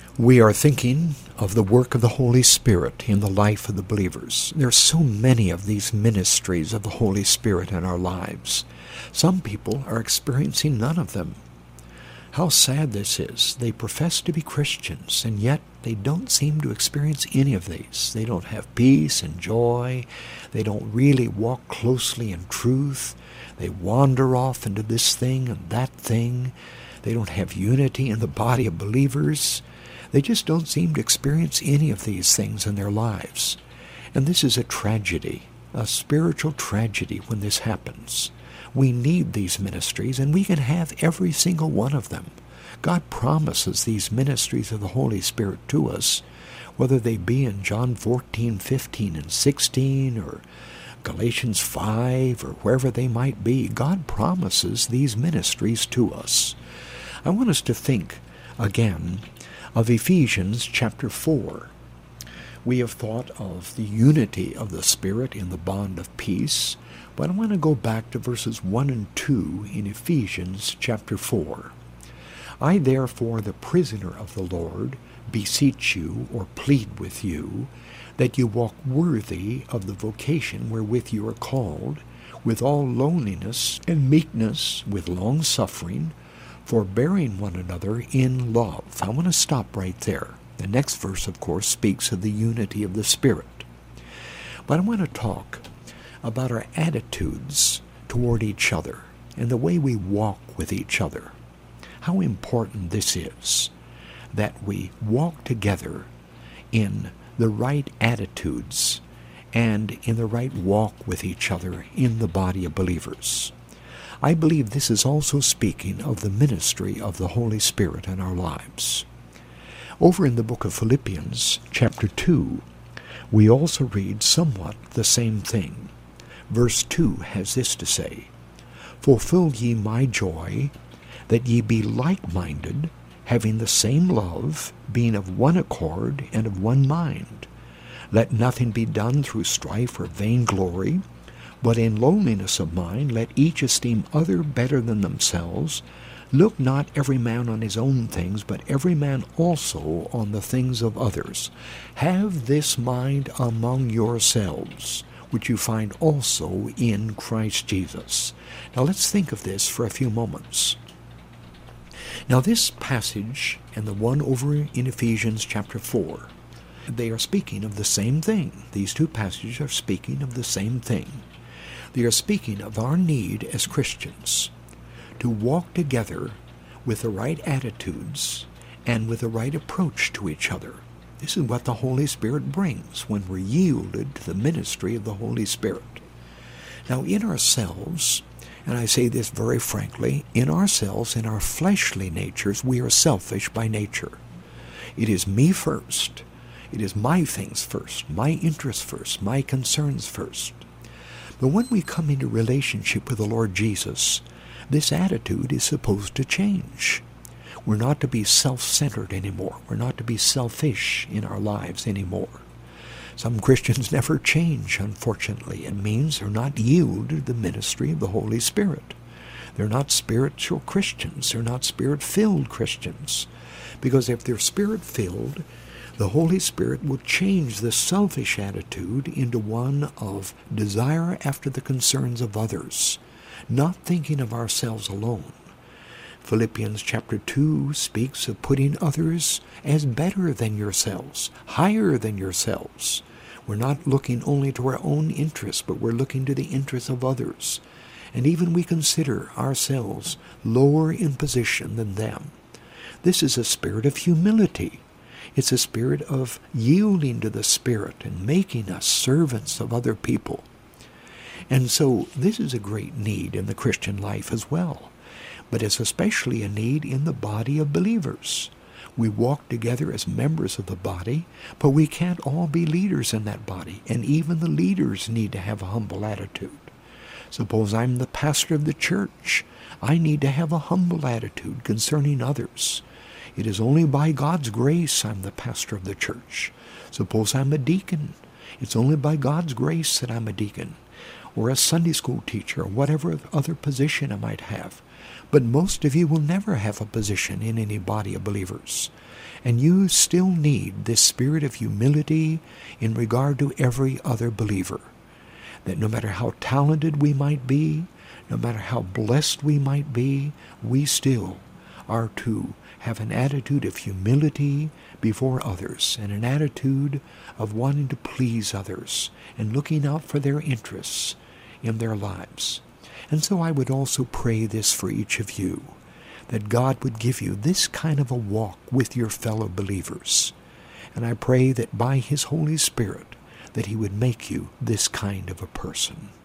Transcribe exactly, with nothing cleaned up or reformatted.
We are thinking of the work of the Holy Spirit in the life of the believers. There are so many of these ministries of the Holy Spirit in our lives. Some people are experiencing none of them. How sad this is. They profess to be Christians, and yet they don't seem to experience any of these. They don't have peace and joy. They don't really walk closely in truth. They wander off into this thing and that thing. They don't have unity in the body of believers. They just don't seem to experience any of these things in their lives. And this is a tragedy, a spiritual tragedy when this happens. We need these ministries, and we can have every single one of them. God promises these ministries of the Holy Spirit to us, whether they be in John fourteen, fifteen, and sixteen, or Galatians five, or wherever they might be. God promises these ministries to us. I want us to think again of Ephesians chapter four. We have thought of the unity of the Spirit in the bond of peace, but I want to go back to verses one and two in Ephesians chapter four. I therefore, the prisoner of the Lord, beseech you, or plead with you, that you walk worthy of the vocation wherewith you are called, with all lowliness and meekness, with long-suffering, forbearing one another in love. I want to stop right there. The next verse, of course, speaks of the unity of the Spirit. But I want to talk about our attitudes toward each other and the way we walk with each other. How important this is, that we walk together in the right attitudes and in the right walk with each other in the body of believers. I believe this is also speaking of the ministry of the Holy Spirit in our lives. Over in the book of Philippians, chapter two, we also read somewhat the same thing. Verse two has this to say, Fulfill ye my joy, that ye be like-minded, having the same love, being of one accord and of one mind. Let nothing be done through strife or vainglory, but in lowliness of mind let each esteem other better than themselves. Look not every man on his own things, but every man also on the things of others. Have this mind among yourselves, which you find also in Christ Jesus. Now let's think of this for a few moments. Now this passage and the one over in Ephesians chapter four, they are speaking of the same thing. These two passages are speaking of the same thing. They are speaking of our need as Christians to walk together with the right attitudes and with the right approach to each other. This is what the Holy Spirit brings when we're yielded to the ministry of the Holy Spirit. Now in ourselves, and I say this very frankly, in ourselves, in our fleshly natures, we are selfish by nature. It is me first. It is my things first, my interests first, my concerns first. But when we come into relationship with the Lord Jesus, this attitude is supposed to change. We're not to be self-centered anymore. We're not to be selfish in our lives anymore. Some Christians never change, unfortunately. It means they're not yielded to the ministry of the Holy Spirit. They're not spiritual Christians. They're not spirit-filled Christians. Because if they're spirit-filled, the Holy Spirit will change the selfish attitude into one of desire after the concerns of others, not thinking of ourselves alone. Philippians chapter two speaks of putting others as better than yourselves, higher than yourselves. We're not looking only to our own interests, but we're looking to the interests of others. And even we consider ourselves lower in position than them. This is a spirit of humility. It's a spirit of yielding to the Spirit and making us servants of other people. And so this is a great need in the Christian life as well. But it's especially a need in the body of believers. We walk together as members of the body, but we can't all be leaders in that body. And even the leaders need to have a humble attitude. Suppose I'm the pastor of the church. I need to have a humble attitude concerning others. It is only by God's grace I'm the pastor of the church. Suppose I'm a deacon. It's only by God's grace that I'm a deacon, or a Sunday school teacher, or whatever other position I might have. But most of you will never have a position in any body of believers. And you still need this spirit of humility in regard to every other believer. That no matter how talented we might be, no matter how blessed we might be, we still are to have an attitude of humility before others, and an attitude of wanting to please others and looking out for their interests in their lives. And so I would also pray this for each of you, that God would give you this kind of a walk with your fellow believers. And I pray that by His Holy Spirit, that He would make you this kind of a person.